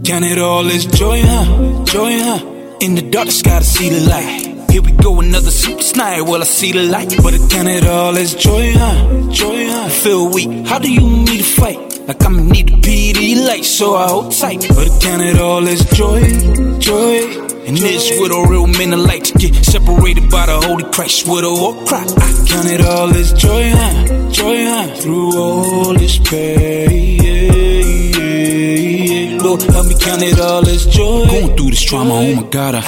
count it all as joy, huh? Joy, huh? In the dark, just gotta see the light. Here we go, another sleepless night. Well, I see the light, but I count it all as joy, huh? Joy, huh? I feel weak. How do you want me to fight? Like I'ma need to be the light, so I hold tight. But I count it all as joy, joy. And this what a real men are like, to get separated by the Holy Christ with a war cry. I count it all as joy, huh? Joy, huh? Through all this pain, Lord, help me count it all as joy. Going through this trauma, oh my God,